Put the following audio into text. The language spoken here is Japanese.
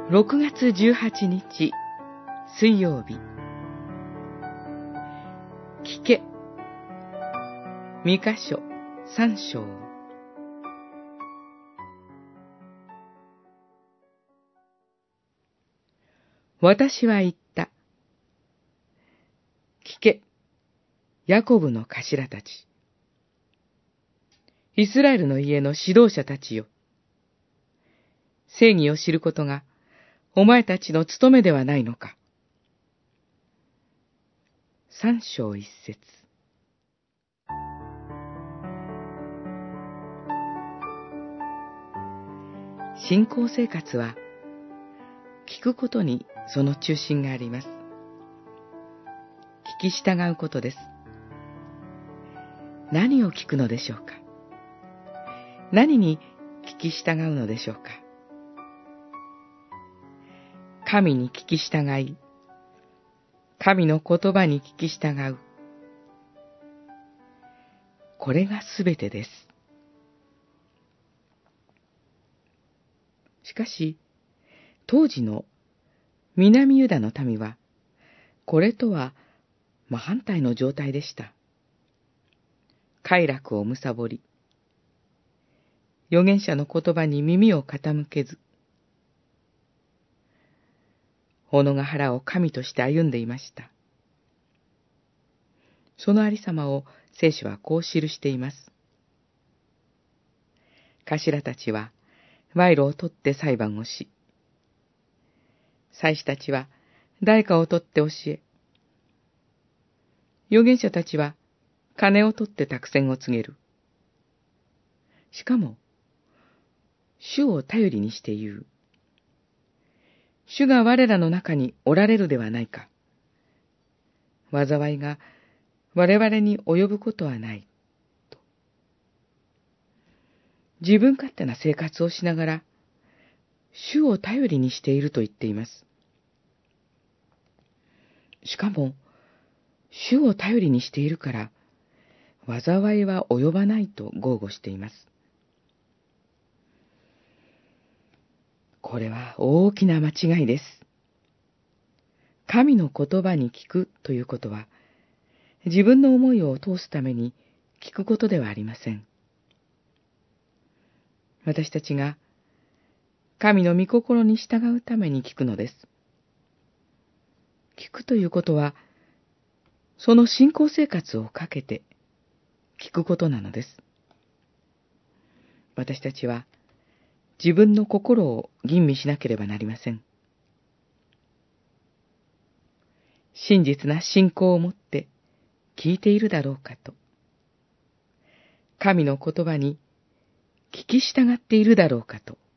6月18日水曜日。聞け、三箇所3章。私は言った。聞け、ヤコブの頭たち。イスラエルの家の指導者たちよ。正義を知ることがお前たちの務めではないのか。3章1節。信仰生活は聞くことにその中心があります。聞き従うことです。何を聞くのでしょうか。何に聞き従うのでしょうか。神に聞き従い、神の言葉に聞き従う。これがすべてです。しかし、当時の南ユダの民は、これとは真反対の状態でした。快楽を貪り、預言者の言葉に耳を傾けず、己が腹を神として歩んでいました。そのありさまを聖書はこう記しています。頭たちは賄賂を取って裁判をし、祭司たちは代価を取って教え、預言者たちは金を取って託戦を告げる。しかも、主を頼りにして言う。主が我らの中におられるではないか。災いが我々に及ぶことはない。と。自分勝手な生活をしながら、主を頼りにしていると言っています。しかも、主を頼りにしているから、災いは及ばないと豪語しています。これは大きな間違いです。神の言葉に聞くということは、自分の思いを通すために聞くことではありません。私たちが神の御心に従うために聞くのです。聞くということは、その信仰生活をかけて聞くことなのです。私たちは自分の心を吟味しなければなりません。真実な信仰を持って聞いているだろうかと。神の言葉に聞き従っているだろうかと。